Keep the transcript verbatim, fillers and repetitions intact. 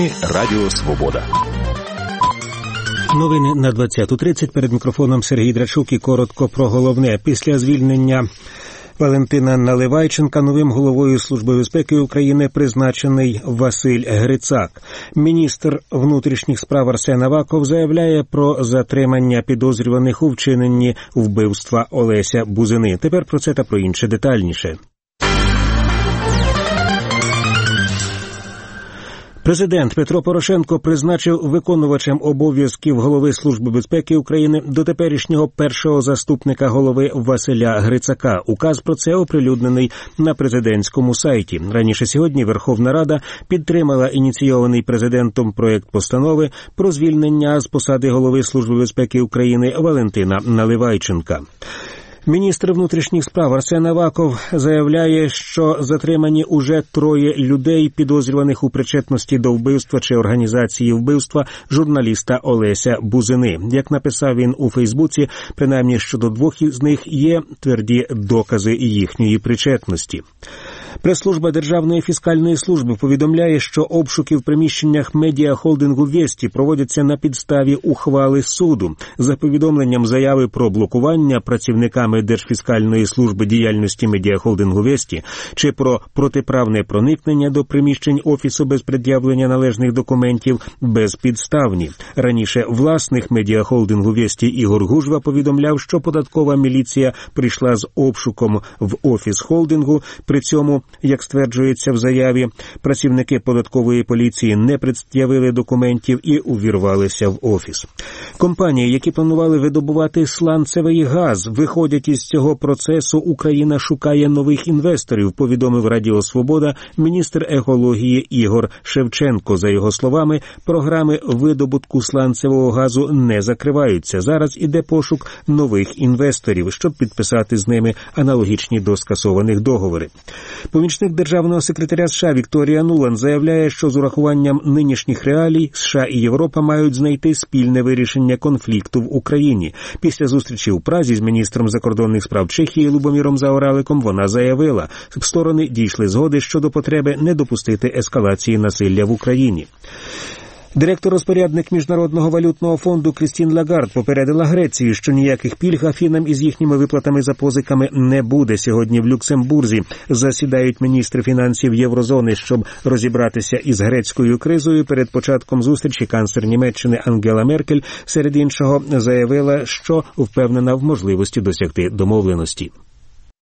Новини Радіо Свобода. Новини на двадцяту тридцять. Перед мікрофоном Сергій Драчук і коротко про головне. Після звільнення Валентина Наливайченка новим головою Служби безпеки України призначений Василь Грицак. Міністр внутрішніх справ Арсен Аваков заявляє про затримання підозрюваних у вчиненні вбивства Олеся Бузини. Тепер про це та про інше детальніше. Президент Петро Порошенко призначив виконувачем обов'язків голови Служби безпеки України дотеперішнього першого заступника голови Василя Грицака. Указ про це оприлюднений на президентському сайті. Раніше сьогодні Верховна Рада підтримала ініційований президентом проект постанови про звільнення з посади голови Служби безпеки України Валентина Наливайченка. Міністр внутрішніх справ Арсен Аваков заявляє, що затримані уже троє людей, підозрюваних у причетності до вбивства чи організації вбивства журналіста Олеся Бузини. Як написав він у Фейсбуці, принаймні щодо двох із них є тверді докази їхньої причетності. Прес-служба Державної фіскальної служби повідомляє, що обшуки в приміщеннях медіахолдингу «Вєсті» проводяться на підставі ухвали суду. За повідомленням заяви про блокування працівниками Держфіскальної служби діяльності медіахолдингу «Вєсті» чи про протиправне проникнення до приміщень офісу без пред'явлення належних документів безпідставні. Раніше власник медіахолдингу «Вєсті» Ігор Гужва повідомляв, що податкова міліція прийшла з обшуком в офіс холдингу. При цьому, як стверджується в заяві, працівники податкової поліції не пред'явили документів і увірвалися в офіс. Компанії, які планували видобувати сланцевий газ, виходять із цього процесу. Україна шукає нових інвесторів, повідомив Радіо Свобода міністр екології Ігор Шевченко. За його словами, програми видобутку сланцевого газу не закриваються. Зараз іде пошук нових інвесторів, щоб підписати з ними аналогічні до скасованих договори. Помічник державного секретаря США Вікторія Нуланд заявляє, що з урахуванням нинішніх реалій США і Європа мають знайти спільне вирішення конфлікту в Україні. Після зустрічі у Празі з міністром закордонних справ Чехії Лубоміром Заораликом вона заявила, сторони дійшли згоди щодо потреби не допустити ескалації насилля в Україні. Директор-розпорядник Міжнародного валютного фонду Крістін Лагард попередила Грецію, що ніяких пільг Афінам із їхніми виплатами за позиками не буде. Сьогодні в Люксембурзі засідають міністри фінансів Єврозони, щоб розібратися із грецькою кризою. Перед початком зустрічі канцлер Німеччини Ангела Меркель, серед іншого, заявила, що впевнена в можливості досягти домовленості.